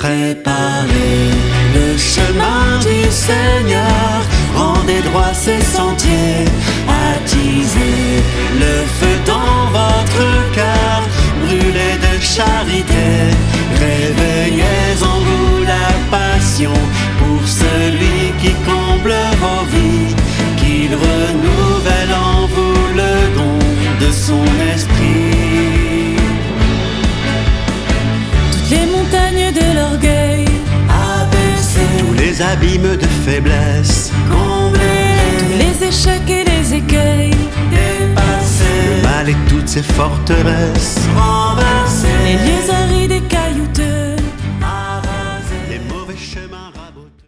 Préparez le chemin du Seigneur, rendez droit ses sentiers, attisez le feu dans votre cœur, brûlez de charité, réveillez en vous la passion pour celui qui comble vos vies, qu'il renouvelle en vous le don de son esprit. Toutes les montagnes de l'orgueil abaissez, tous les abîmes de faiblesse comblez, tous les échecs et les écueils dépassez, le mal et toutes ses forteresses renversez, les lieux arides et